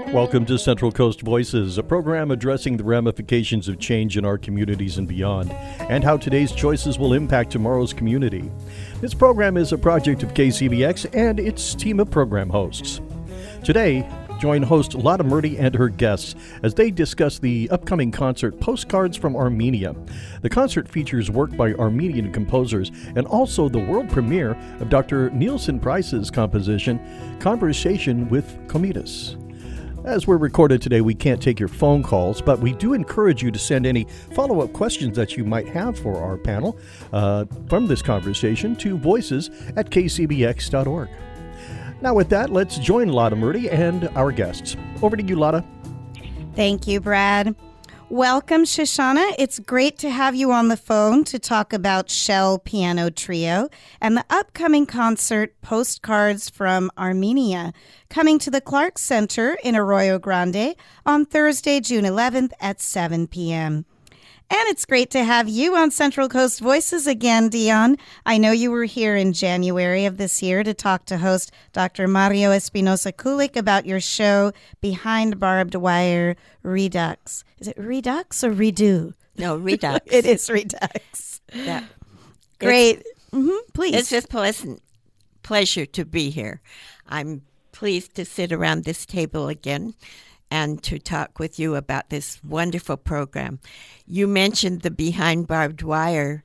Welcome to Central Coast Voices, a program addressing the ramifications of change in our communities and beyond, and how today's choices will impact tomorrow's community. This program is a project of KCBX and its team of program hosts. Today, join host Lotta Murdy and her guests as they discuss the upcoming concert Postcards from Armenia. The concert features work by Armenian composers and also the world premiere of Dr. Nielsen Price's composition, Conversation with Komitas. As we're recorded today, we can't take your phone calls, but we do encourage you to send any follow-up questions that you might have for our panel from this conversation to voices@kcbx.org. Now with that, let's join Lotta Murdy and our guests. Over to you, Lotta. Thank you, Brad. Welcome, Shoshana. It's great to have you on the phone to talk about Shell Piano Trio and the upcoming concert Postcards from Armenia, coming to the Clark Center in Arroyo Grande on Thursday, June 11th at 7 p.m. And it's great to have you on Central Coast Voices again, Dion. I know you were here in January of this year to talk to host Dr. Mario Espinosa Kulik about your show Behind Barbed Wire Redux. Is it Redux or Redo? No, Redux. It is Redux. Yeah. Great. Please. It's just pleasure to be here. I'm pleased to sit around this table again and to talk with you about this wonderful program. You mentioned the Behind Barbed Wire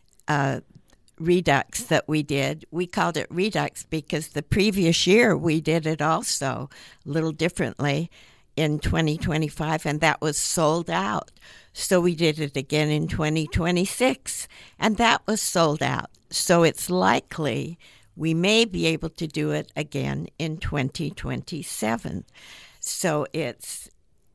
Redux that we did. We called it Redux because the previous year we did it also a little differently in 2025, and that was sold out. So we did it again in 2026, and that was sold out. So it's likely we may be able to do it again in 2027. So it's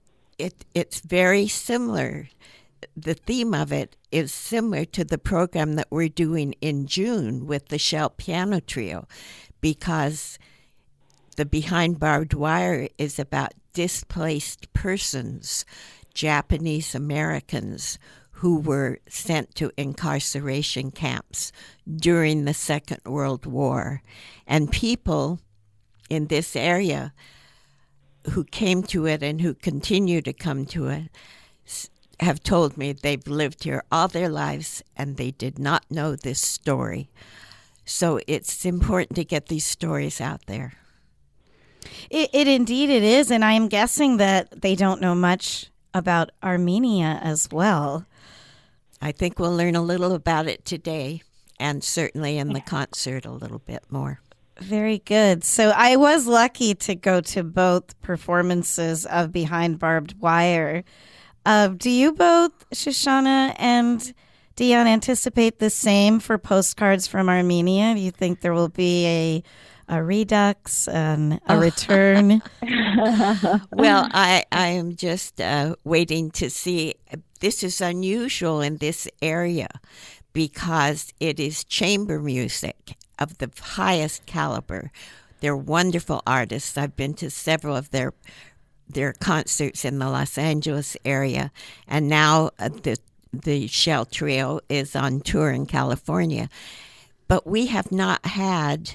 very similar. The theme of it is similar to the program that we're doing in June with the Shell Piano Trio, because the Behind Barbed Wire is about displaced persons, Japanese Americans who were sent to incarceration camps during the Second World War. And people in this area who came to it and who continue to come to it have told me they've lived here all their lives and they did not know this story. So it's important to get these stories out there. It indeed it is, and I am guessing that they don't know much about Armenia as well. I think we'll learn a little about it today, and certainly in the concert a little bit more. Very good. So I was lucky to go to both performances of Behind Barbed Wire. Do you both, Shoshana and Dion, anticipate the same for Postcards from Armenia? Do you think there will be a redux and a return? Well, I am just waiting to see. This is unusual in this area because it is chamber music of the highest caliber. They're wonderful artists. I've been to several of their concerts in the Los Angeles area, and now the Shell Trio is on tour in California. But we have not had,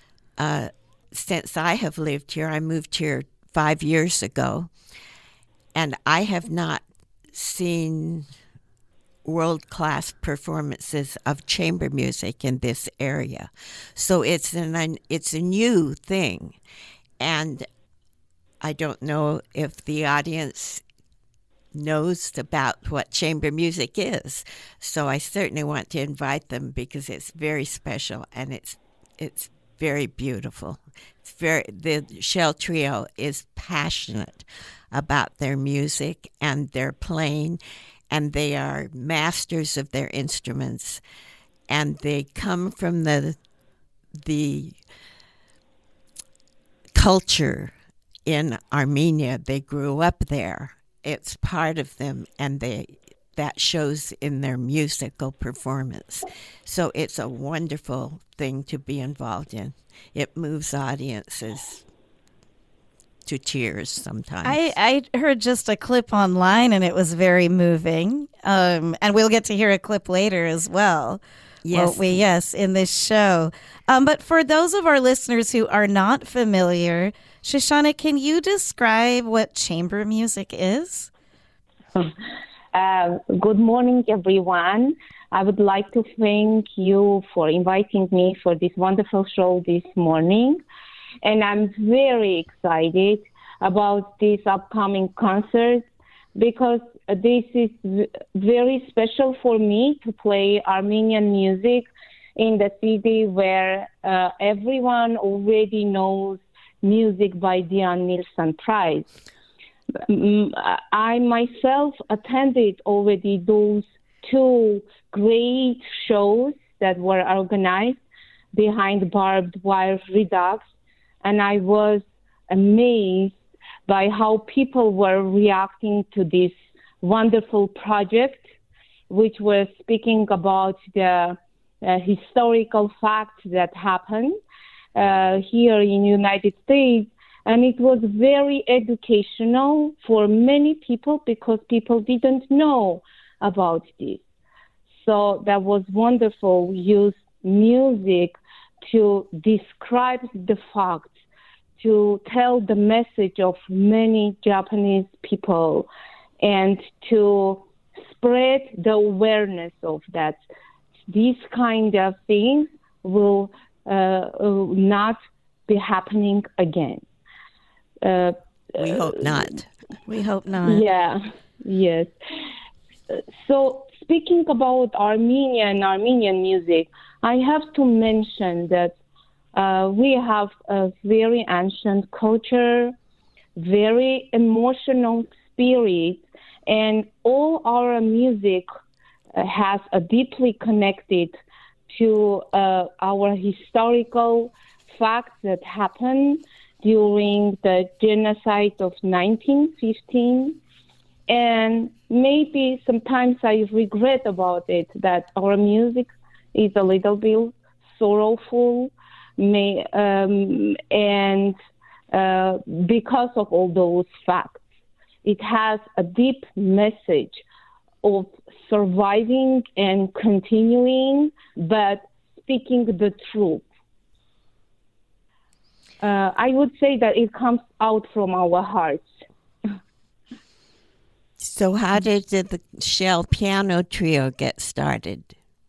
since I have lived here, I moved here 5 years ago, and I have not seen world-class performances of chamber music in this area. So it's a new thing, and I don't know if the audience knows about what chamber music is. So I certainly want to invite them because it's very special and it's very beautiful. The Shell Trio is passionate about their music and their playing, and they are masters of their instruments, and they come from the culture in Armenia. They grew up there. It's part of them, and that shows in their musical performance. So it's a wonderful thing to be involved in. It moves audiences to tears sometimes. I heard just a clip online, and it was very moving. And we'll get to hear a clip later as well. Yes. Yes, in this show. But for those of our listeners who are not familiar, Shoshana, can you describe what chamber music is? Good morning, everyone. I would like to thank you for inviting me for this wonderful show this morning. And I'm very excited about this upcoming concert because this is very special for me to play Armenian music in the city where everyone already knows music by Dion Nilsson Prize. I myself attended already those two great shows that were organized behind Barbed Wire Redux, and I was amazed by how people were reacting to this wonderful project, which was speaking about the historical facts that happened here in the United States. And it was very educational for many people because people didn't know about this. So that was wonderful. We used music to describe the facts, to tell the message of many Japanese people, and to spread the awareness of that. These kind of things will not be happening again. We hope not. We hope not. Yeah, yes. So speaking about Armenian music, I have to mention that we have a very ancient culture, very emotional spirit, and all our music has a deeply connected to our historical facts that happened during the genocide of 1915. And maybe sometimes I regret about it, that our music is a little bit sorrowful, and because of all those facts. It has a deep message of surviving and continuing, but speaking the truth. I would say that it comes out from our hearts. So how did the Shell Piano Trio get started?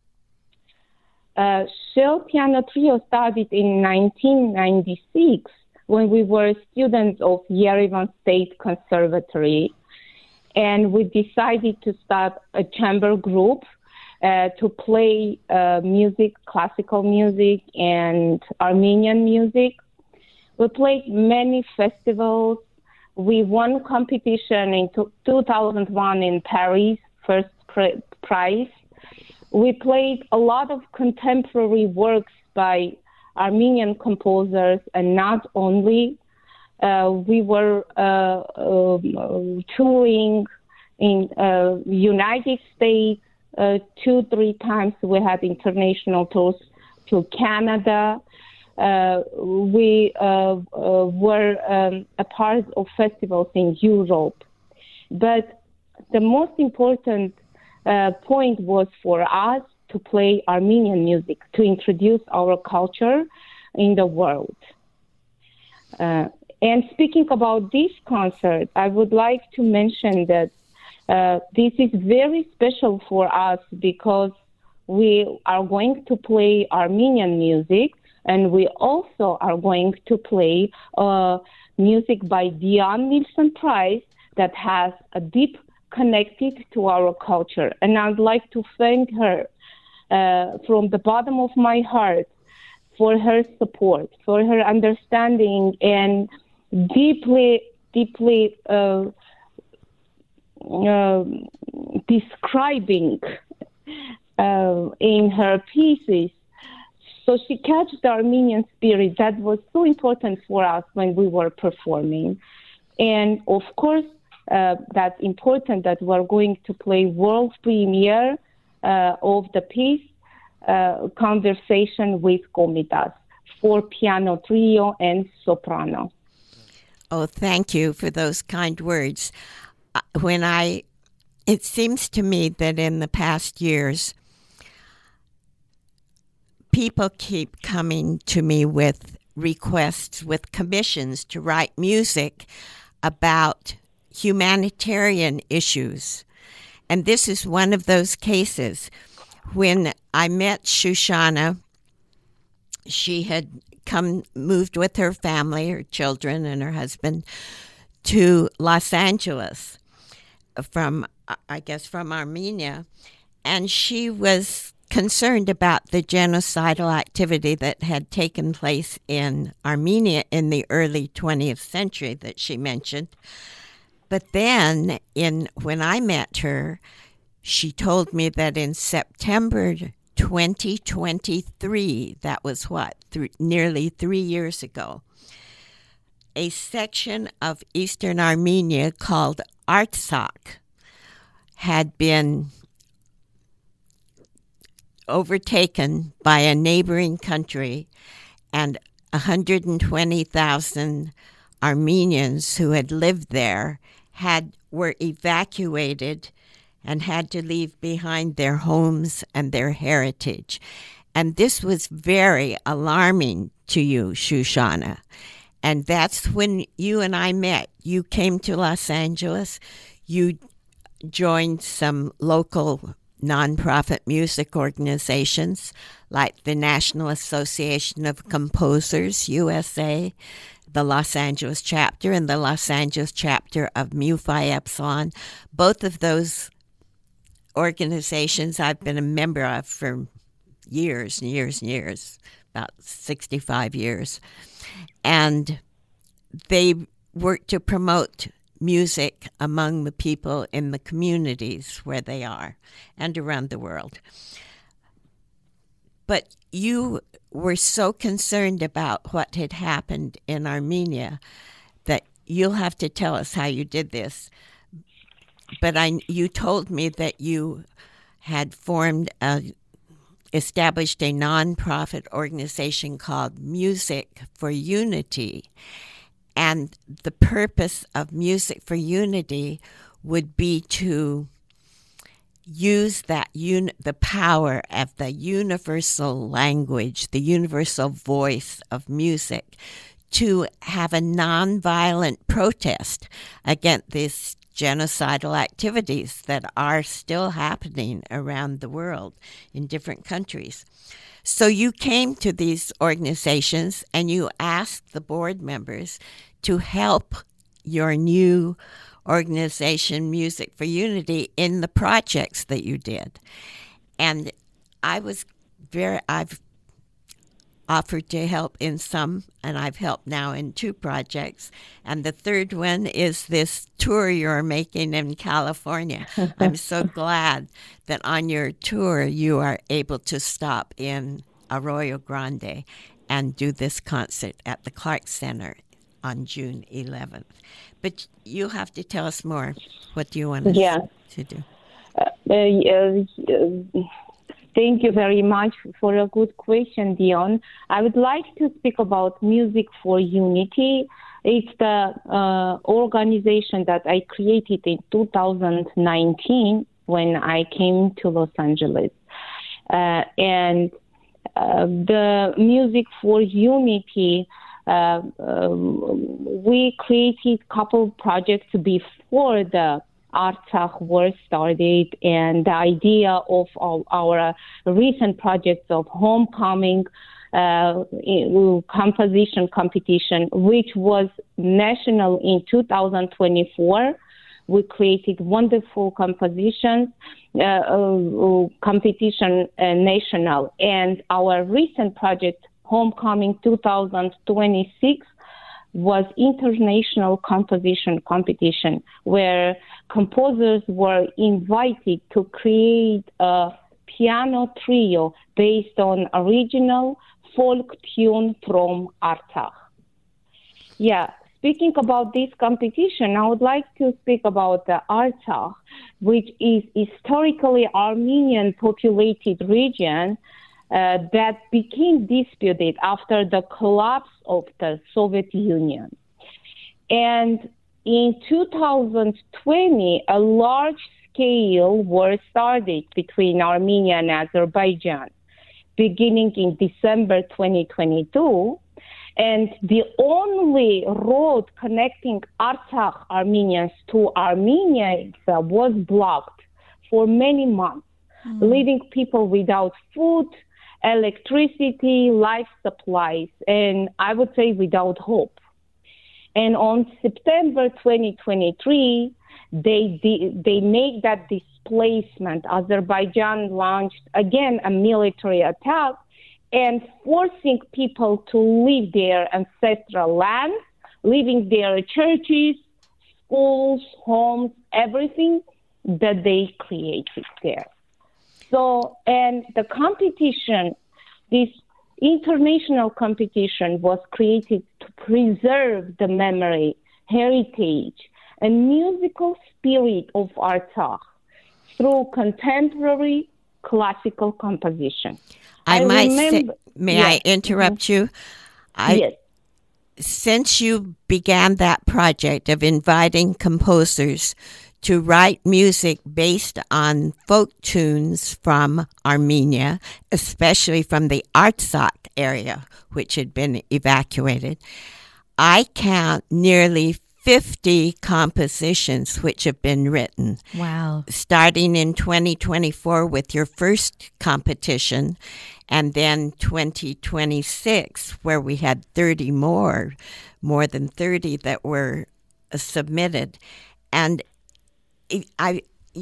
Shell Piano Trio started in 1996 when we were students of Yerevan State Conservatory. And we decided to start a chamber group to play music, classical music, and Armenian music. We played many festivals. We won competition in 2001 in Paris, first prize. We played a lot of contemporary works by Armenian composers, and not only. We were touring in United States 2-3 times. We had international tours to Canada. We were a part of festivals in Europe. But the most important point was for us to play Armenian music, to introduce our culture in the world. And speaking about this concert, I would like to mention that this is very special for us because we are going to play Armenian music, and we also are going to play music by Dion Nilsson Prize that has a deep connected to our culture. And I'd like to thank her from the bottom of my heart for her support, for her understanding, and deeply describing in her pieces. So she catches the Armenian spirit that was so important for us when we were performing. And of course, that's important that we're going to play world premiere of the piece, Conversation with Komitas, for piano trio and soprano. Oh, thank you for those kind words. It seems to me that in the past years, people keep coming to me with requests with commissions to write music about humanitarian issues. And this is one of those cases. When I met Shoshana, she had moved with her family, her children and her husband, to Los Angeles from Armenia. And she was concerned about the genocidal activity that had taken place in Armenia in the early 20th century that she mentioned. But then, when I met her, she told me that in September 2023, that was nearly 3 years ago, a section of eastern Armenia called Artsakh had been overtaken by a neighboring country, and 120,000 Armenians who had lived there were evacuated and had to leave behind their homes and their heritage. And this was very alarming to you, Shoshana. And that's when you and I met. You came to Los Angeles. You joined some local nonprofit music organizations like the National Association of Composers, USA, the Los Angeles chapter, and the Los Angeles chapter of Mu Phi Epsilon. Both of those organizations I've been a member of for years and years and years, about 65 years. And they work to promote music among the people in the communities where they are and around the world. But you were so concerned about what had happened in Armenia that you'll have to tell us how you did this. But you told me that you had established a nonprofit organization called Music for Unity. And the purpose of Music for Unity would be to use the power of the universal language, the universal voice of music, to have a nonviolent protest against these genocidal activities that are still happening around the world in different countries. So you came to these organizations and you asked the board members to help your new organization, Music for Unity, in the projects that you did. And I've offered to help in some, and I've helped now in 2 projects. And the third one is this tour you're making in California. I'm so glad that on your tour you are able to stop in Arroyo Grande and do this concert at the Clark Center on June 11th. But you'll have to tell us more. What do you want us to do? Thank you very much for a good question, Dion. I would like to speak about Music for Unity. It's the organization that I created in 2019 when I came to Los Angeles. And the Music for Unity, we created a couple projects before the Artsakh war started, and the idea of our recent projects of homecoming composition competition, which was national in 2024. We created wonderful compositions, competition national, and our recent project, Homecoming 2026, was international composition competition, where composers were invited to create a piano trio based on original folk tune from Artsakh. Speaking about this competition, I would like to speak about the Artsakh, which is historically Armenian populated region that became disputed after the collapse of the Soviet Union. And in 2020, a large-scale war started between Armenia and Azerbaijan, beginning in December 2022. And the only road connecting Artsakh Armenians to Armenia itself was blocked for many months, leaving people without food, electricity, life supplies, and I would say without hope. And on September 2023, they made that displacement. Azerbaijan launched again a military attack and forcing people to leave their ancestral lands, leaving their churches, schools, homes, everything that they created there. So, and the competition, this international competition was created to preserve the memory, heritage, and musical spirit of Artsakh through contemporary classical composition. May I interrupt you? Yes. Since you began that project of inviting composers to write music based on folk tunes from Armenia, especially from the Artsakh area, which had been evacuated, I count nearly 50 compositions which have been written. Wow. Starting in 2024 with your first competition, and then 2026 where we had 30 more than 30 that were submitted. And I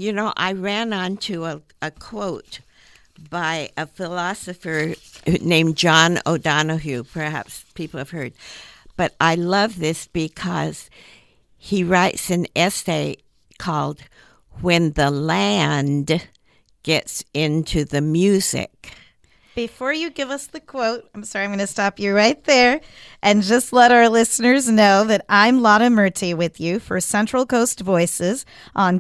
ran onto a quote by a philosopher named John O'Donohue. Perhaps people have heard. But I love this because he writes an essay called When the Land Gets into the Music. Before you give us the quote, I'm sorry, I'm going to stop you right there and just let our listeners know that I'm Lotta Murti with you for Central Coast Voices on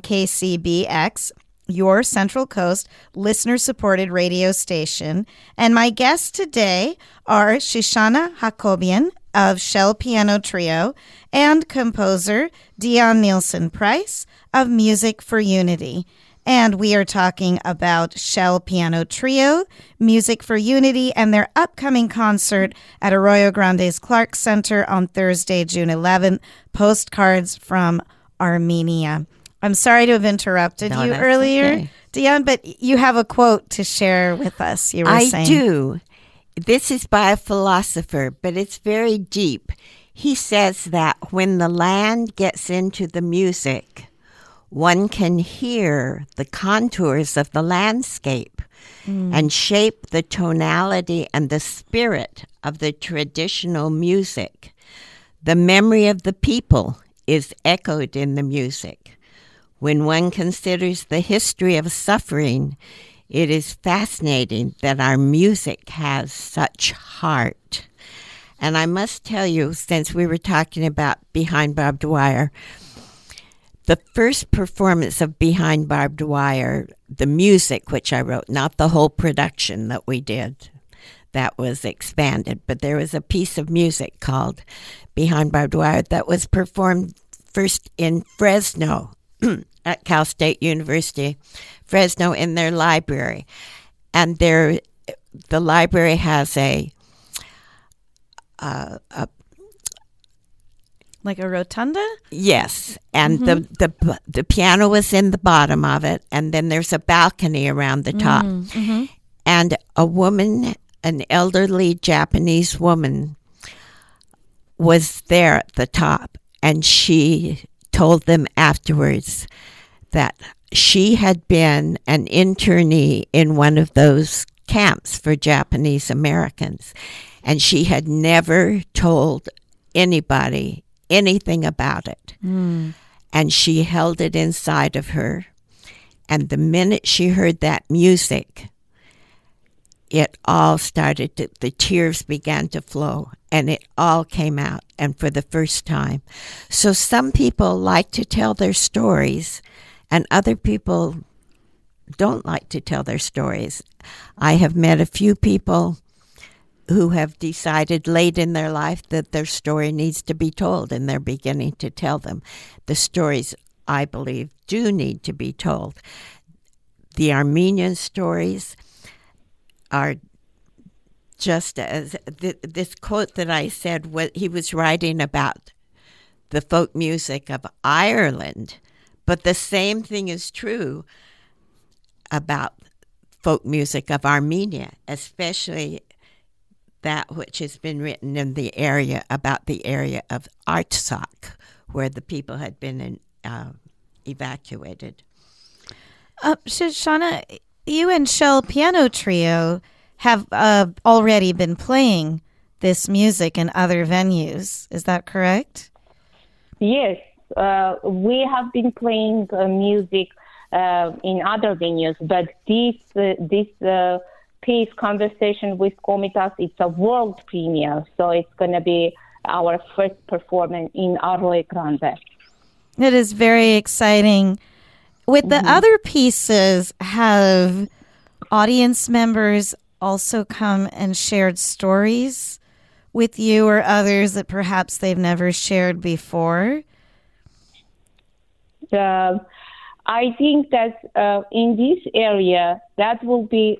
KCBX, your Central Coast listener-supported radio station. And my guests today are Shoshana Hakobian of Shell Piano Trio and composer Dion Nielsen Price of Music for Unity. And we are talking about Shell Piano Trio, Music for Unity, and their upcoming concert at Arroyo Grande's Clark Center on Thursday, June 11th, Postcards from Armenia. I'm sorry to have interrupted you earlier, okay, Dion, but you have a quote to share with us, you were saying. I do. This is by a philosopher, but it's very deep. He says that when the land gets into the music, one can hear the contours of the landscape and shape the tonality and the spirit of the traditional music. The memory of the people is echoed in the music. When one considers the history of suffering, it is fascinating that our music has such heart. And I must tell you, since we were talking about Behind Barbed Wire, the first performance of Behind Barbed Wire, the music which I wrote, not the whole production that we did, that was expanded, but there was a piece of music called Behind Barbed Wire that was performed first in Fresno at Cal State University, Fresno, in their library. And the library has like a rotunda? Yes, and the piano was in the bottom of it, and then there's a balcony around the top. And a woman, an elderly Japanese woman, was there at the top, and she told them afterwards that she had been an internee in one of those camps for Japanese Americans, and she had never told anybody anything about it. And she held it inside of her. And the minute she heard that music, it all started to, the tears began to flow, and it all came out, and for the first time. So some people like to tell their stories, and other people don't like to tell their stories. I have met a few people who have decided late in their life that their story needs to be told, and they're beginning to tell them. The stories, I believe, do need to be told. The Armenian stories are just as this quote that I said, what he was writing about the folk music of Ireland, but the same thing is true about folk music of Armenia, especially that which has been written in the area about the area of Artsakh, where the people had been evacuated. Shoshana, you and Shell Piano Trio have already been playing this music in other venues. Is that correct? Yes, we have been playing music in other venues, but this piece, Conversation with Komitas, it's a world premiere, so it's going to be our first performance in Arloe Grande. It is very exciting. With the other pieces, have audience members also come and shared stories with you or others that perhaps they've never shared before? I think that in this area, that will be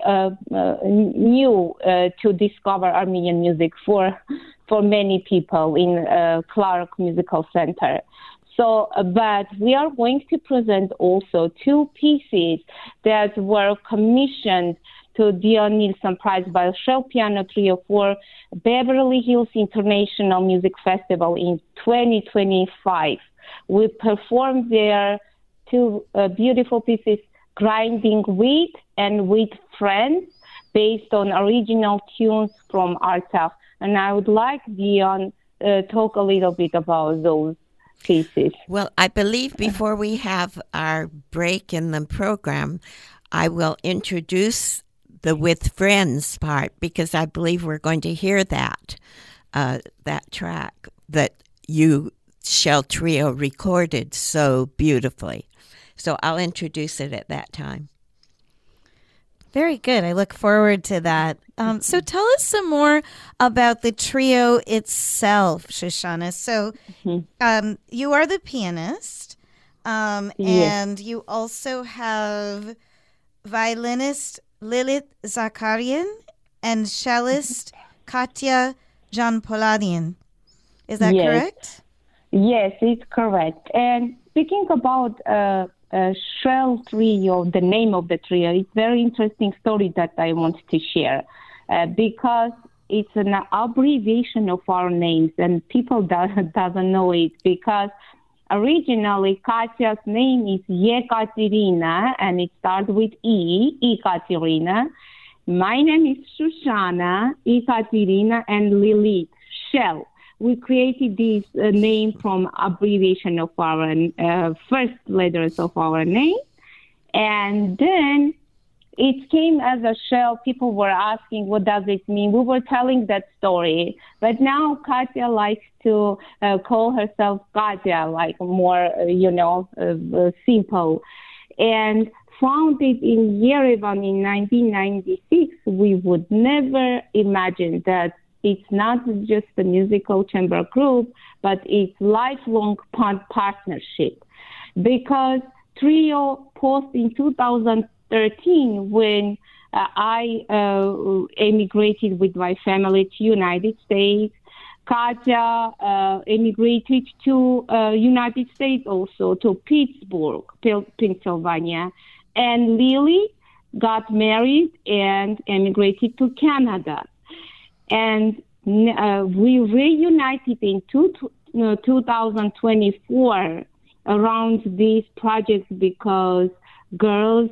new to discover Armenian music for many people in Clark Musical Center. So, but we are going to present also two pieces that were commissioned to Dion Nilsson Prize by Shell Piano Trio for Beverly Hills International Music Festival in 2025. We performed there two beautiful pieces, Grinding Wheat and Wheat Friends, based on original tunes from Artsakh. And I would like Dion talk a little bit about those pieces. Well, I believe before we have our break in the program, I will introduce the With Friends part, because I believe we're going to hear that track that you, Shell Trio, recorded so beautifully. So I'll introduce it at that time. Very good. I look forward to that. So tell us some more about the trio itself, Shoshana. So you are the pianist, Yes. and you also have violinist Lilith Zakarian and cellist Katya Janpoladian. Is that Yes. correct? Yes, it's correct. And speaking about Shell Trio, the name of the trio, it's a very interesting story that I want to share because it's an abbreviation of our names, and people doesn't know it because originally Katya's name is Yekaterina, and it starts with Ekaterina. My name is Shoshana, Ekaterina, and Lilith, Shell. We created this name from abbreviation of our first letters of our name. And then it came as a Shell. People were asking, what does it mean? We were telling that story. But now Katya likes to call herself Katya, like more, simple. And founded in Yerevan in 1996, we would never imagine that it's not just a musical chamber group, but it's lifelong partnership. Because Trio paused in 2013 when I emigrated with my family to United States. Katya emigrated to United States also, to Pittsburgh, Pennsylvania. And Lily got married and emigrated to Canada. And we reunited in 2024 around this project because girls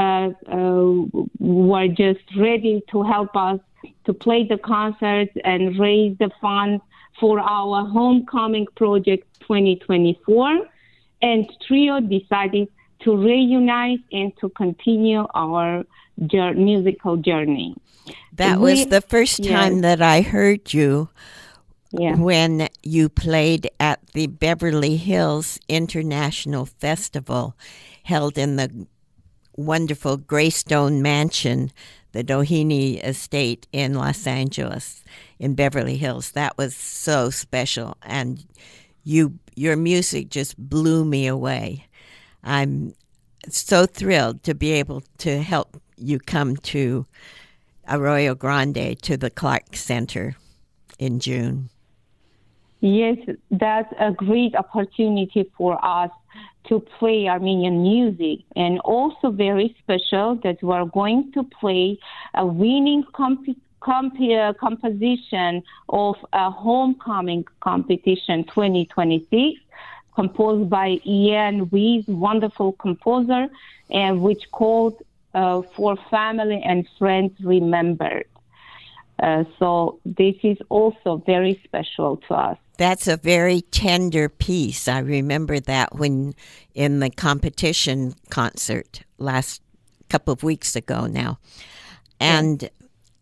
were just ready to help us to play the concerts and raise the funds for our homecoming project 2024. And Trio decided to reunite and to continue our musical journey. That was the first time that I heard you when you played at the Beverly Hills International Festival held in the wonderful Greystone Mansion, the Doheny Estate in Los Angeles, in Beverly Hills. That was so special, and your music just blew me away. I'm so thrilled to be able to help you come to Arroyo Grande to the Clark Center in June. Yes, that's a great opportunity for us to play Armenian music, and also very special that we're going to play a winning composition of a homecoming competition 2026, composed by Ian Weiss, wonderful composer, and which called For Family and Friends Remembered. So this is also very special to us. That's a very tender piece. I remember that when in the competition concert last couple of weeks ago now. And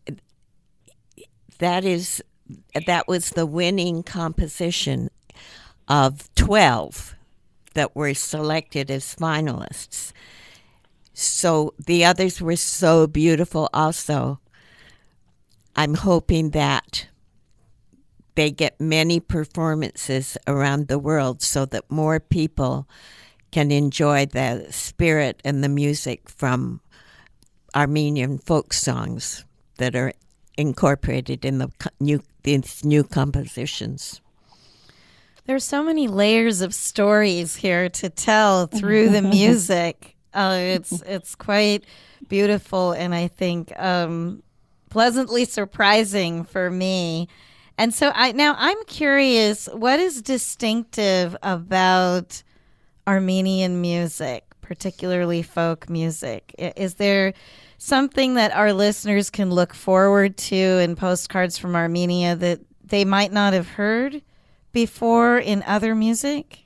that was the winning composition of 12 that were selected as finalists. So the others were so beautiful also. I'm hoping that they get many performances around the world so that more people can enjoy the spirit and the music from Armenian folk songs that are incorporated in these new compositions. There's so many layers of stories here to tell through the music. It's quite beautiful, and I think pleasantly surprising for me. And so I'm curious, what is distinctive about Armenian music, particularly folk music? Is there something that our listeners can look forward to in Postcards from Armenia that they might not have heard before in other music?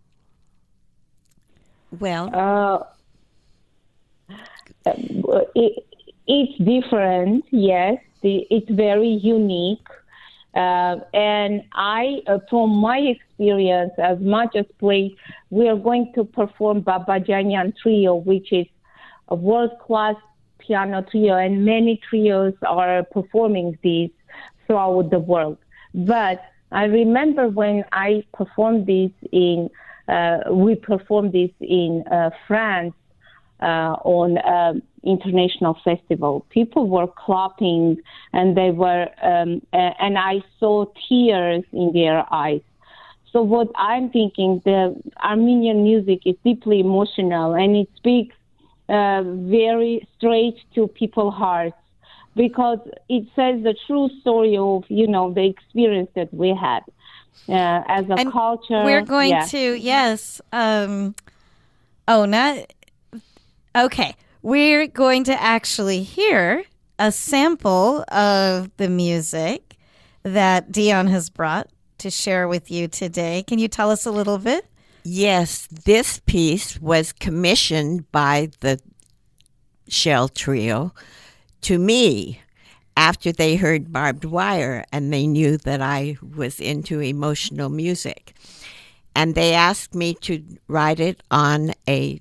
Well, it's different, yes. It's very unique. And I, from my experience, as much as play, we are going to perform Babajanian Trio, which is a world-class piano trio, and many trios are performing this throughout the world. But I remember when I performed this we performed this in France on international festival. People were clapping, and they were, and I saw tears in their eyes. So what I'm thinking, the Armenian music is deeply emotional, and it speaks very straight to people's hearts, because it says the true story of, the experience that we had as a culture. We're going to, yes. Okay. We're going to actually hear a sample of the music that Dion has brought to share with you today. Can you tell us a little bit? Yes, this piece was commissioned by the Shell Trio to me after they heard Barbed Wire and they knew that I was into emotional music. And they asked me to write it on a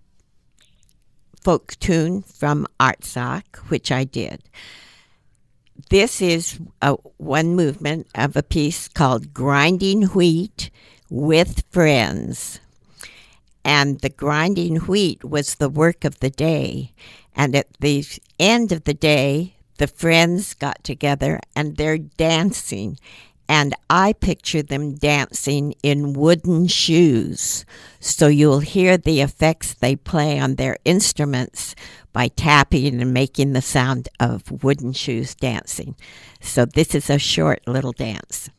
folk tune from Artsakh, which I did. This is one movement of a piece called Grinding Wheat with Friends. And the grinding wheat was the work of the day. And at the end of the day, the friends got together and they're dancing. And I picture them dancing in wooden shoes. So you'll hear the effects they play on their instruments by tapping and making the sound of wooden shoes dancing. So this is a short little dance.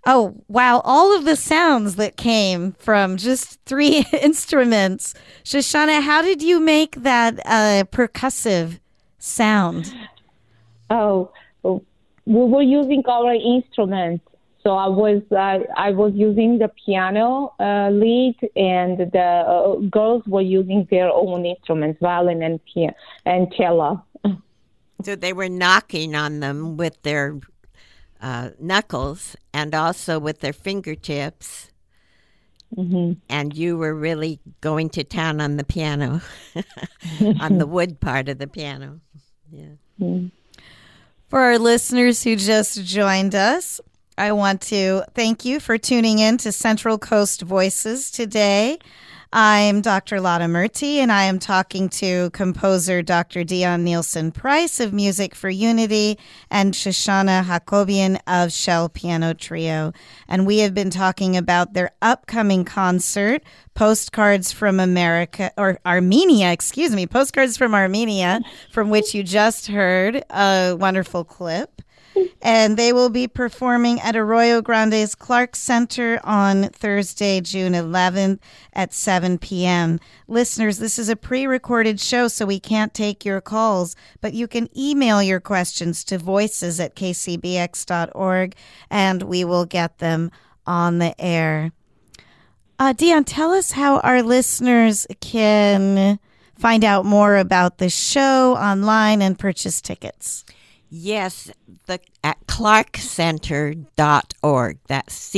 Oh, wow. All of the sounds that came from just 3 instruments. Shoshana, how did you make that percussive sound? Oh, we were using our instruments. So I was using the piano lead, and the girls were using their own instruments, violin and cello. So they were knocking on them with their knuckles and also with their fingertips. Mm-hmm. And you were really going to town on the piano, on the wood part of the piano. Yeah. Mm-hmm. For our listeners who just joined us, I want to thank you for tuning in to Central Coast Voices today. I'm Dr. Lotta Murty, and I am talking to composer Dr. Dion Nielsen Price of Music for Unity and Shoshana Hakobian of Shell Piano Trio. And we have been talking about their upcoming concert, Postcards from Armenia, Postcards from Armenia, from which you just heard a wonderful clip. And they will be performing at Arroyo Grande's Clark Center on Thursday, June 11th at 7 p.m. Listeners, this is a pre-recorded show, so we can't take your calls, but you can email your questions to voices@kcbx.org, and we will get them on the air. Dion, tell us how our listeners can find out more about the show online and purchase tickets. Yes, at clarkcenter.org. That's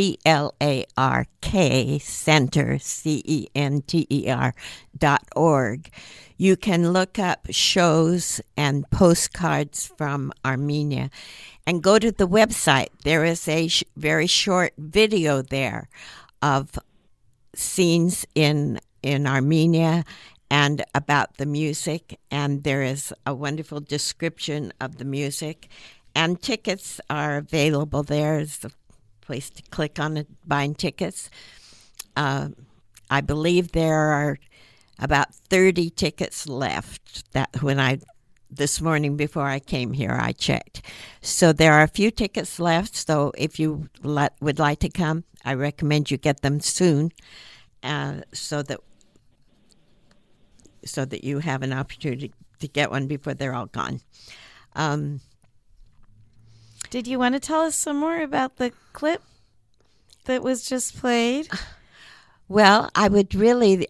CLARK Center, CENTER.org. You can look up shows and postcards from Armenia and go to the website. There is a very short video there of scenes in Armenia and about the music, and there is a wonderful description of the music, and tickets are available there. There's a place to click on it, buying tickets. I believe there are about 30 tickets left. That this morning before I came here, I checked. So there are a few tickets left, so if you would like to come, I recommend you get them soon, so that you have an opportunity to get one before they're all gone. Did you want to tell us some more about the clip that was just played? Well, I would really...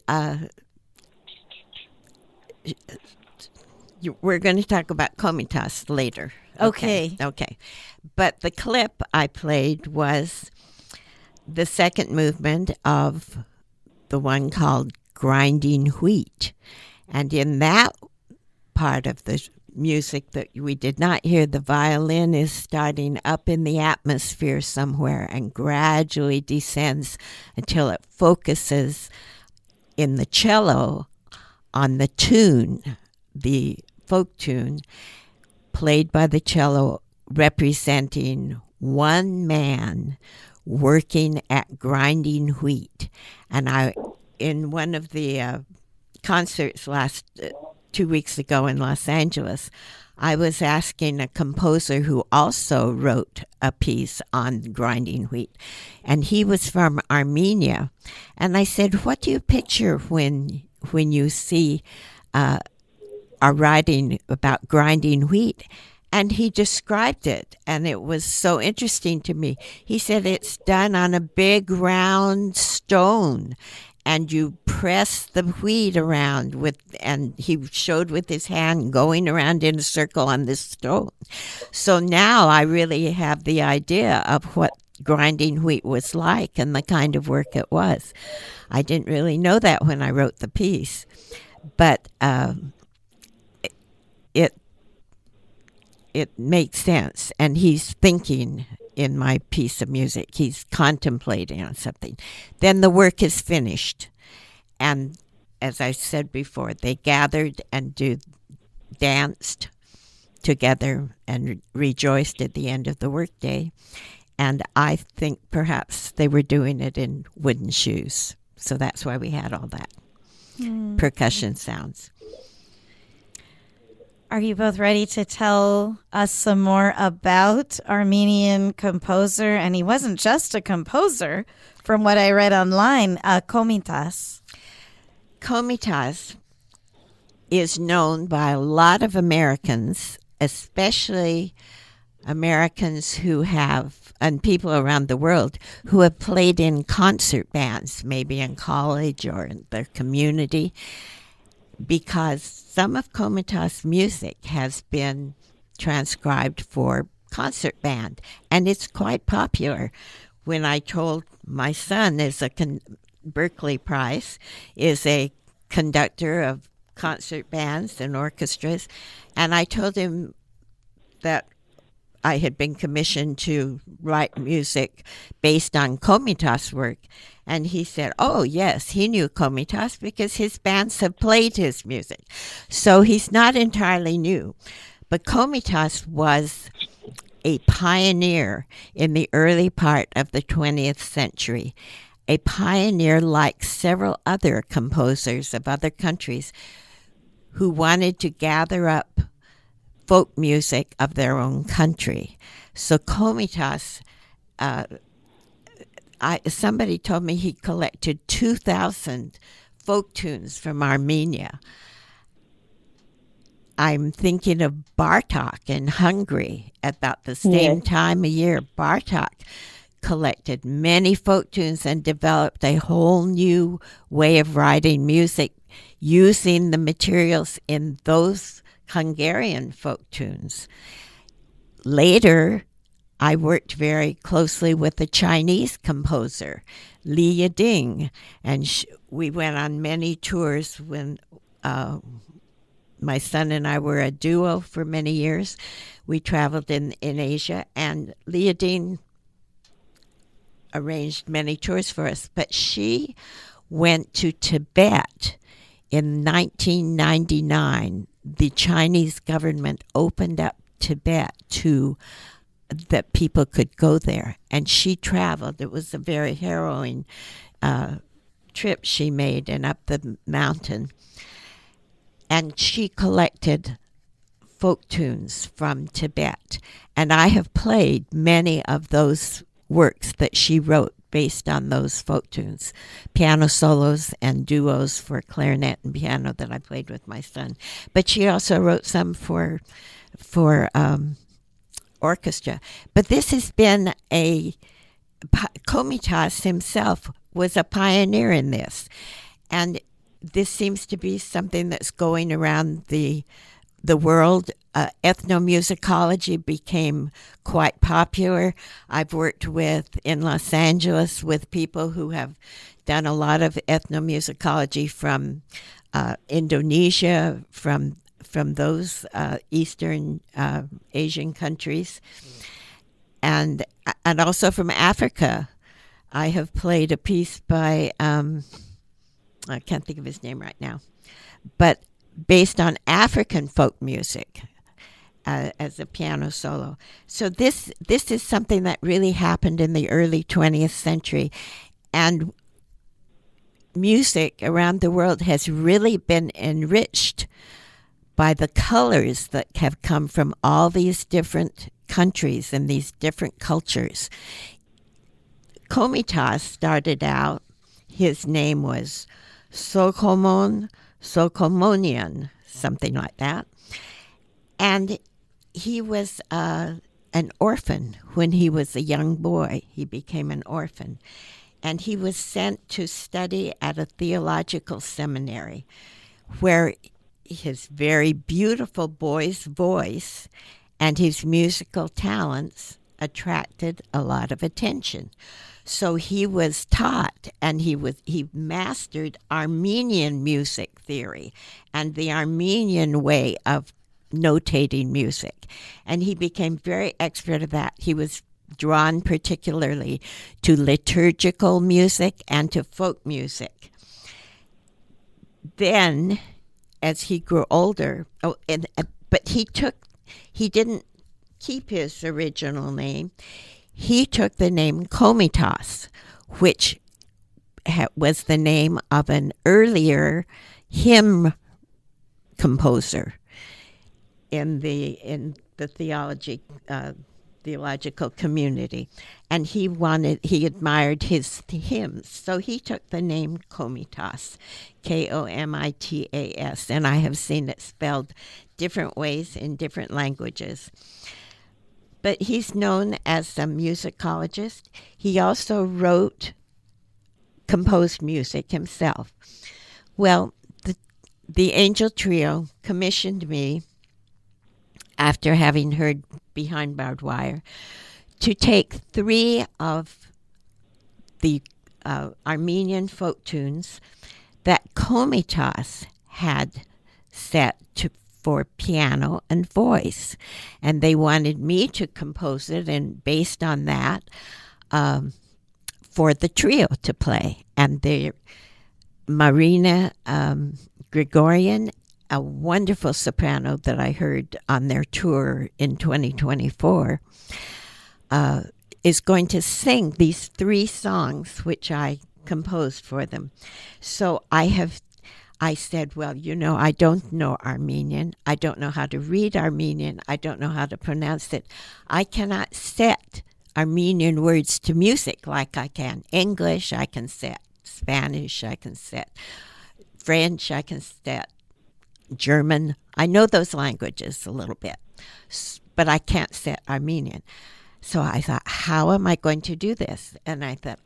we're going to talk about Komitas later. Okay. But the clip I played was the second movement of the one called Grinding Wheat. And in that part of the music that we did not hear, the violin is starting up in the atmosphere somewhere and gradually descends until it focuses in the cello on the tune, the folk tune, played by the cello, representing one man working at grinding wheat. And in one of the concerts 2 weeks ago in Los Angeles, I was asking a composer who also wrote a piece on grinding wheat, and he was from Armenia. And I said, what do you picture when you see a writing about grinding wheat? And he described it, and it was so interesting to me. He said it's done on a big round stone, and you press the wheat around and he showed with his hand going around in a circle on this stone. So now I really have the idea of what grinding wheat was like and the kind of work it was. I didn't really know that when I wrote the piece, but it makes sense, and he's thinking in my piece of music. He's contemplating on something. Then the work is finished, and as I said before, they gathered and danced together and rejoiced at the end of the workday. And I think perhaps they were doing it in wooden shoes, so that's why we had all that percussion sounds. Are you both ready to tell us some more about Armenian composer? And he wasn't just a composer, from what I read online, Komitas. Komitas is known by a lot of Americans, especially Americans who have, and people around the world, who have played in concert bands, maybe in college or in their community, because some of Komitas' music has been transcribed for concert band, and it's quite popular. When I told my son, Berkeley Price is a conductor of concert bands and orchestras, and I told him that I had been commissioned to write music based on Komitas' work. And he said, oh, yes, he knew Komitas because his bands have played his music. So he's not entirely new. But Komitas was a pioneer in the early part of the 20th century, a pioneer like several other composers of other countries who wanted to gather up folk music of their own country. So Komitas, somebody told me he collected 2,000 folk tunes from Armenia. I'm thinking of Bartok in Hungary about the same time of year. Bartok collected many folk tunes and developed a whole new way of writing music using the materials in those Hungarian folk tunes. Later, I worked very closely with a Chinese composer, Li Yading, and we went on many tours when my son and I were a duo for many years. We traveled in Asia, and Li Yading arranged many tours for us, but she went to Tibet in 1999. The Chinese government opened up Tibet to that people could go there, and she traveled. It was a very harrowing trip she made, and up the mountain. And she collected folk tunes from Tibet, and I have played many of those works that she wrote based on those folk tunes, piano solos and duos for clarinet and piano that I played with my son. But she also wrote some for orchestra. But this has been Komitas himself was a pioneer in this, and this seems to be something that's going around the world. Ethnomusicology became quite popular. I've worked in Los Angeles with people who have done a lot of ethnomusicology from Indonesia, from those Eastern Asian countries, and also from Africa. I have played a piece by I can't think of his name right now, but based on African folk music as a piano solo. So this is something that really happened in the early 20th century, and music around the world has really been enriched by the colors that have come from all these different countries and these different cultures. Komitas started out, his name was Sokomon Sokomonian, something like that. And he was an orphan when he was a young boy. He became an orphan. And he was sent to study at a theological seminary where his very beautiful boy's voice and his musical talents attracted a lot of attention. So he was taught, and he mastered Armenian music theory and the Armenian way of notating music. And he became very expert at that. He was drawn particularly to liturgical music and to folk music. Then, as he grew older, but he didn't keep his original name. He took the name Komitas, which was the name of an earlier hymn composer. in the theological community, and he admired his hymns, so he took the name Komitas, Komitas, and I have seen it spelled different ways in different languages. But he's known as a musicologist. He also composed music himself. Well, the Angel Trio commissioned me, after having heard Behind Barbed Wire, to take 3 of the Armenian folk tunes that Komitas had set for piano and voice. And they wanted me to compose it, and based on that, for the trio to play. And Marina Grigorian, a wonderful soprano that I heard on their tour in 2024, is going to sing these 3 songs which I composed for them. So I said, well, I don't know Armenian. I don't know how to read Armenian. I don't know how to pronounce it. I cannot set Armenian words to music like I can English. I can set Spanish. I can set French. I can set German. I know those languages a little bit, but I can't set Armenian. So I thought, how am I going to do this? And I thought,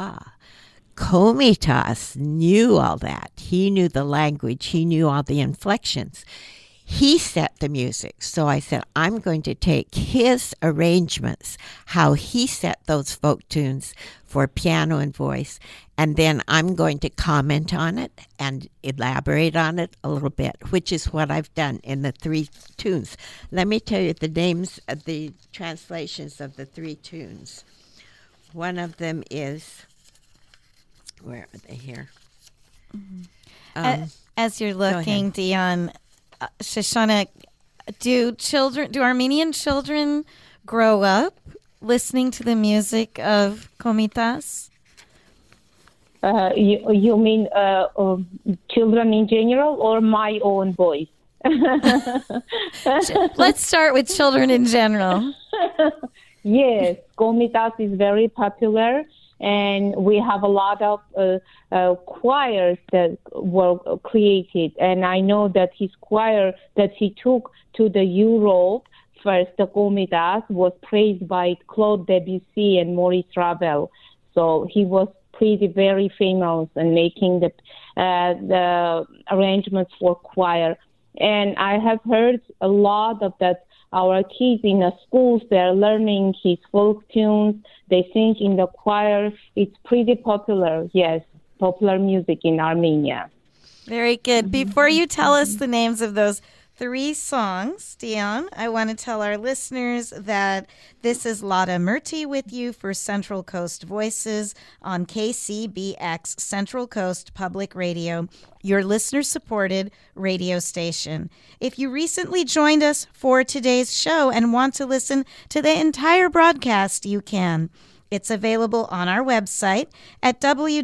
Komitas knew all that. He knew the language. He knew all the inflections. He set the music. So I said, I'm going to take his arrangements, how he set those folk tunes for piano and voice, and then I'm going to comment on it and elaborate on it a little bit, which is what I've done in the 3 tunes. Let me tell you the names of the translations of the 3 tunes. One of them is, where are they here? Mm-hmm. As you're looking, Dion, Shoshana, do Armenian children grow up listening to the music of Komitas? You mean children in general, or my own voice? Let's start with children in general. Yes, Komitas is very popular, and we have a lot of choirs that were created. And I know that his choir that he took to the Europe, first the Komitas, was praised by Claude Debussy and Maurice Ravel. So he was very famous in making the arrangements for choir. And I have heard a lot of that. Our kids in the schools, they're learning his folk tunes. They sing in the choir. It's pretty popular, yes, popular music in Armenia. Very good. Before you tell us the names of those 3 songs, Dion, I want to tell our listeners that this is Lada Murti with you for Central Coast Voices on KCBX Central Coast Public Radio, your listener-supported radio station. If you recently joined us for today's show and want to listen to the entire broadcast, you can. It's available on our website at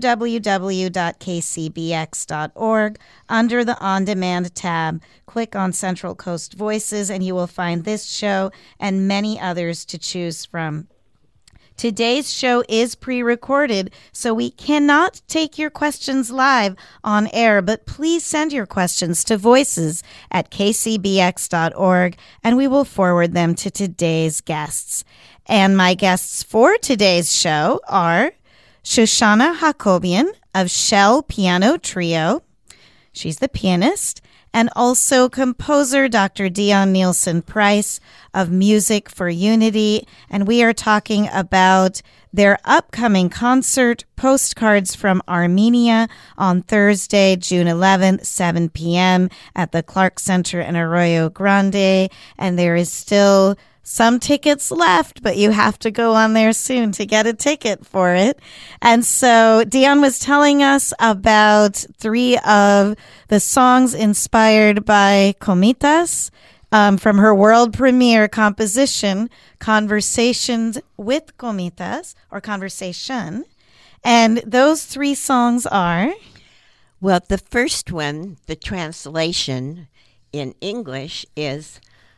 www.kcbx.org under the On Demand tab. Click on Central Coast Voices and you will find this show and many others to choose from. Today's show is pre-recorded, so we cannot take your questions live on air, but please send your questions to voices@kcbx.org and we will forward them to today's guests. And my guests for today's show are Shoshana Hakobian of Shell Piano Trio. She's the pianist. And also composer Dr. Dion Nielsen Price of Music for Unity. And we are talking about their upcoming concert, Postcards from Armenia, on Thursday, June 11th, 7 p.m. at the Clark Center in Arroyo Grande. And there is still some tickets left, but you have to go on there soon to get a ticket for it. And so Dion was telling us about 3 of the songs inspired by Komitas from her world premiere composition, Conversations with Komitas, or Conversation. And those 3 songs are? Well, the first one, the translation in English is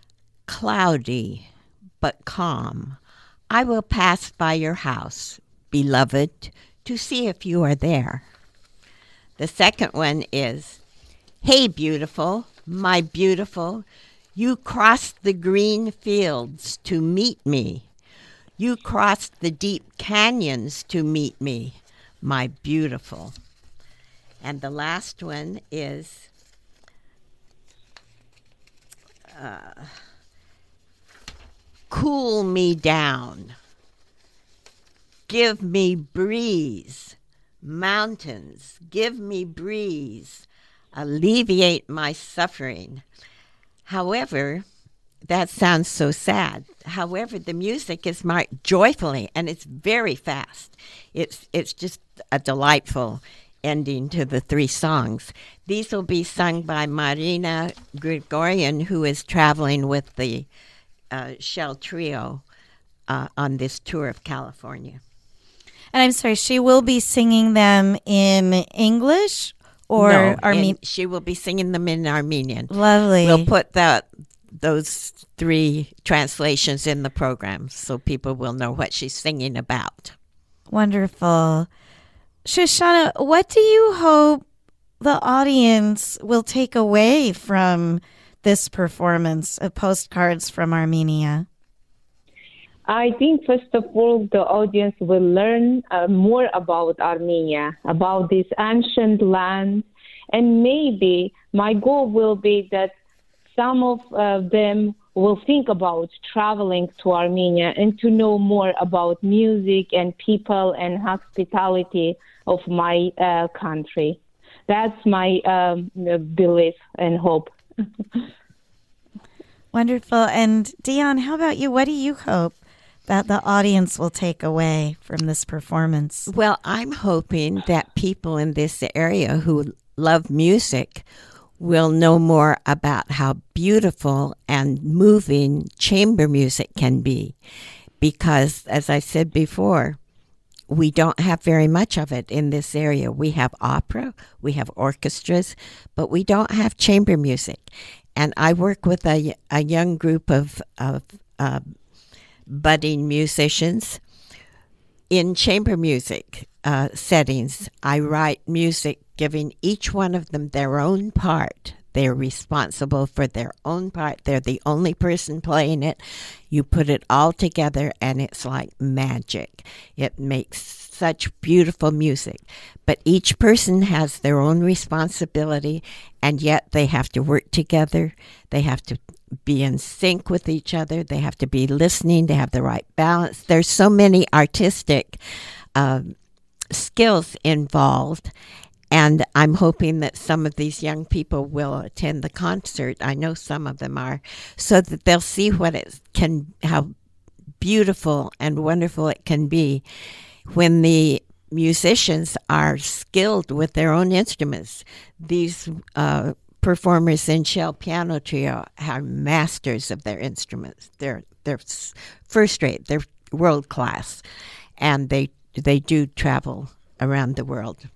cloudy but calm. I will pass by your house, beloved, to see if you are there. The second one is, hey, beautiful, my beautiful, you crossed the green fields to meet me. You crossed the deep canyons to meet me, my beautiful. And the last one is, cool me down. Give me breeze. Mountains, give me breeze. Alleviate my suffering. However, that sounds so sad. However, the music is marked joyfully, and it's very fast. It's just a delightful ending to the three songs. These will be sung by Marina Grigorian, who is traveling with the Shell Trio on this tour of California. And I'm sorry, she will be singing them in English or Armenian? She will be singing them in Armenian. Lovely. We'll put those three translations in the program so people will know what she's singing about. Wonderful. Shoshana, what do you hope the audience will take away from this performance of Postcards from Armenia? I think, first of all, the audience will learn more about Armenia, about this ancient land. And maybe my goal will be that some of them will think about traveling to Armenia and to know more about music and people and hospitality of my country. That's my belief and hope. Wonderful. And Dion, how about you? What do you hope that the audience will take away from this performance? Well, I'm hoping that people in this area who love music will know more about how beautiful and moving chamber music can be. Because, as I said before, we don't have very much of it in this area. We have opera, we have orchestras, but we don't have chamber music. And I work with a young group of budding musicians in chamber music settings. I write music giving each one of them their own part. They're responsible for their own part. They're the only person playing it. You put it all together and it's like magic. It makes such beautiful music. But each person has their own responsibility, and yet they have to work together. They have to be in sync with each other. They have to be listening. They have the right balance. There's so many artistic skills involved. And I'm hoping that some of these young people will attend the concert. I know some of them are, so that they'll see how beautiful and wonderful it can be when the musicians are skilled with their own instruments. These performers in Shell Piano Trio are masters of their instruments. They're first rate. They're world class, and they do travel around the world.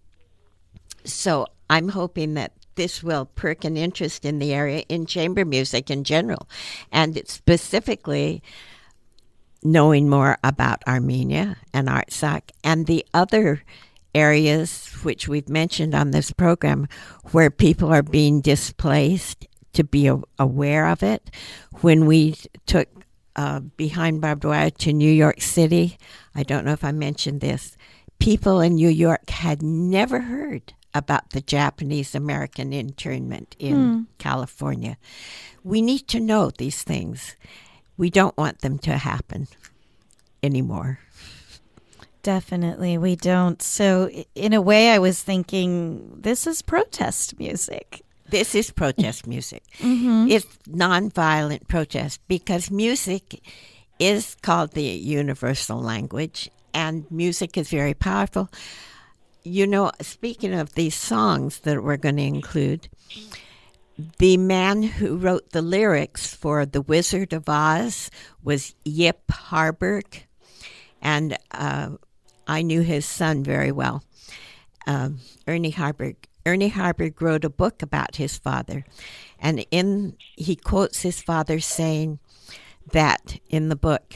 So I'm hoping that this will perk an interest in the area in chamber music in general, and it's specifically knowing more about Armenia and Artsakh and the other areas which we've mentioned on this program where people are being displaced, to be aware of it. When we took Behind Barbed Wire to New York City, I don't know if I mentioned this, people in New York had never heard about the Japanese-American internment in California. We need to know these things. We don't want them to happen anymore. Definitely, we don't. So, in a way, I was thinking, this is protest music. This is protest music. Mm-hmm. It's nonviolent protest because music is called the universal language, and music is very powerful. You know, speaking of these songs that we're going to include, the man who wrote the lyrics for The Wizard of Oz was Yip Harburg, and I knew his son very well, Ernie Harburg. Ernie Harburg wrote a book about his father, and he quotes his father saying that in the book,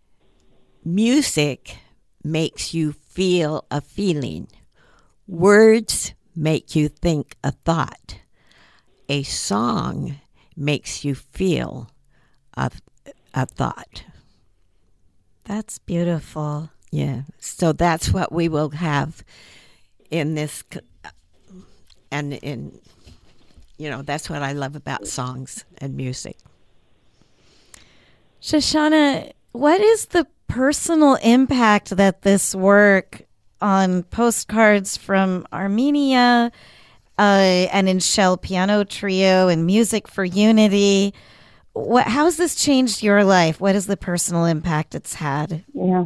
music makes you feel a feeling. Words make you think a thought. A song makes you feel a thought. That's beautiful. Yeah. So that's what we will have in this, and that's what I love about songs and music. Shoshana, what is the personal impact that this work on Postcards from Armenia and in Shell Piano Trio and Music for Unity, how's this changed your life? What is the personal impact it's had? Yeah.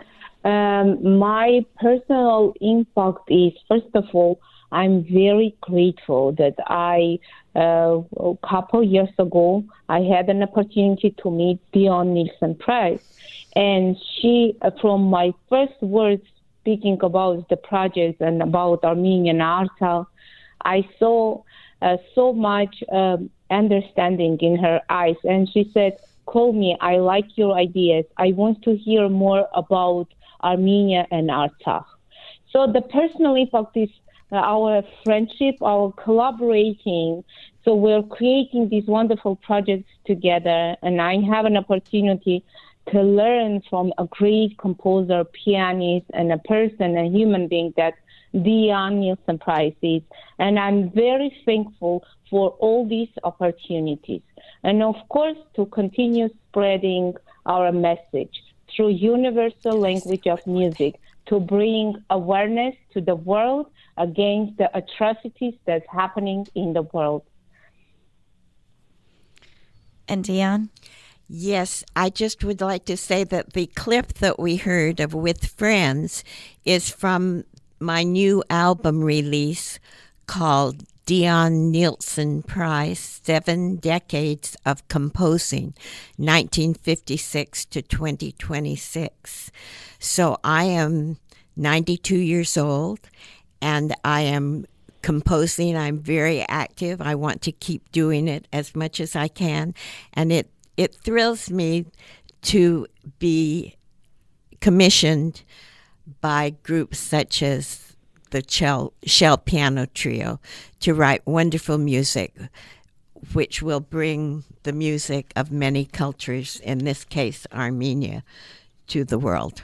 My personal impact is, first of all, I'm very grateful that a couple years ago, I had an opportunity to meet Dion Nielsen-Price. And she, from my first words speaking about the project and about Armenian art, I saw so much understanding in her eyes. And she said, call me, I like your ideas. I want to hear more about Armenia and Artsakh. So the personal impact is our friendship, our collaborating. So we're creating these wonderful projects together, and I have an opportunity to learn from a great composer, pianist, and a person, a human being that Dion Nielsen-Price is. And I'm very thankful for all these opportunities. And of course, to continue spreading our message through universal language of music, to bring awareness to the world against the atrocities that's happening in the world. And Dion? Yes, I just would like to say that the clip that we heard of With Friends is from my new album release called Dion Nielsen-Price, 7 Decades of Composing, 1956 to 2026. So I am 92 years old, and I am composing. I'm very active. I want to keep doing it as much as I can, and it thrills me to be commissioned by groups such as the Shell Piano Trio to write wonderful music, which will bring the music of many cultures, in this case Armenia, to the world.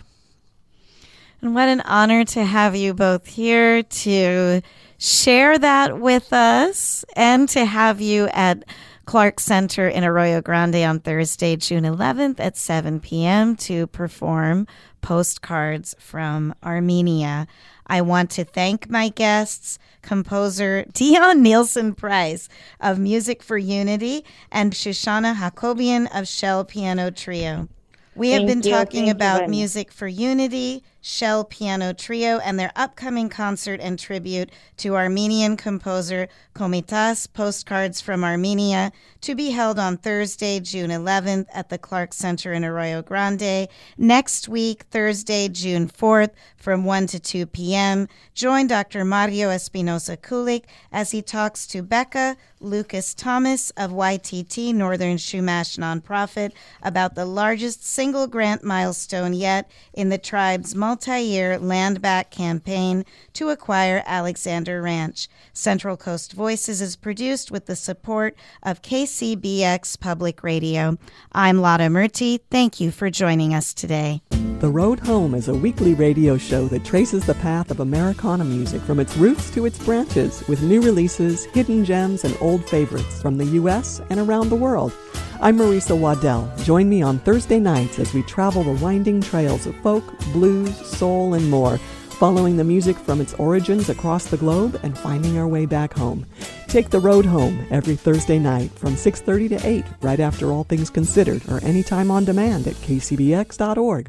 And what an honor to have you both here to share that with us, and to have you at Clark Center in Arroyo Grande on Thursday, June 11th at 7 p.m. to perform Postcards from Armenia. I want to thank my guests, composer Dion Nielsen-Price of Music for Unity and Shoshana Hakobian of Shell Piano Trio. We have been talking about Music for Unity, Shell Piano Trio, and their upcoming concert and tribute to Armenian composer Komitas, Postcards from Armenia, to be held on Thursday, June 11th at the Clark Center in Arroyo Grande. Next week, Thursday, June 4th, from 1 to 2 p.m., join Dr. Mario Espinosa Kulik as he talks to Becca Lucas Thomas of YTT, Northern Chumash Nonprofit, about the largest single grant milestone yet in the tribe's multi-year land-back campaign to acquire Alexander Ranch. Central Coast Voices is produced with the support of KCBX Public Radio. I'm Lada Murti. Thank you for joining us today. The Road Home is a weekly radio show that traces the path of Americana music from its roots to its branches, with new releases, hidden gems, and old favorites from the U.S. and around the world. I'm Marisa Waddell. Join me on Thursday nights as we travel the winding trails of folk, blues, soul, and more, following the music from its origins across the globe and finding our way back home. Take The Road Home every Thursday night from 6:30 to 8, right after All Things Considered, or anytime on demand at kcbx.org.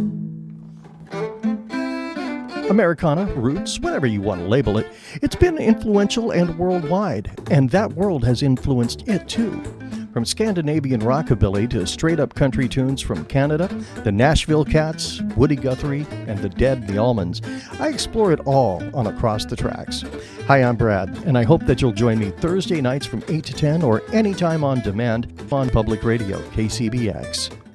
Americana, roots, whatever you want to label it, it's been influential and worldwide, and that world has influenced it too. From Scandinavian rockabilly to straight-up country tunes from Canada, the Nashville Cats, Woody Guthrie, and the Dead and the Allmans, I explore it all on Across the Tracks. Hi, I'm Brad, and I hope that you'll join me Thursday nights from 8 to 10 or anytime on demand on Public Radio, KCBX.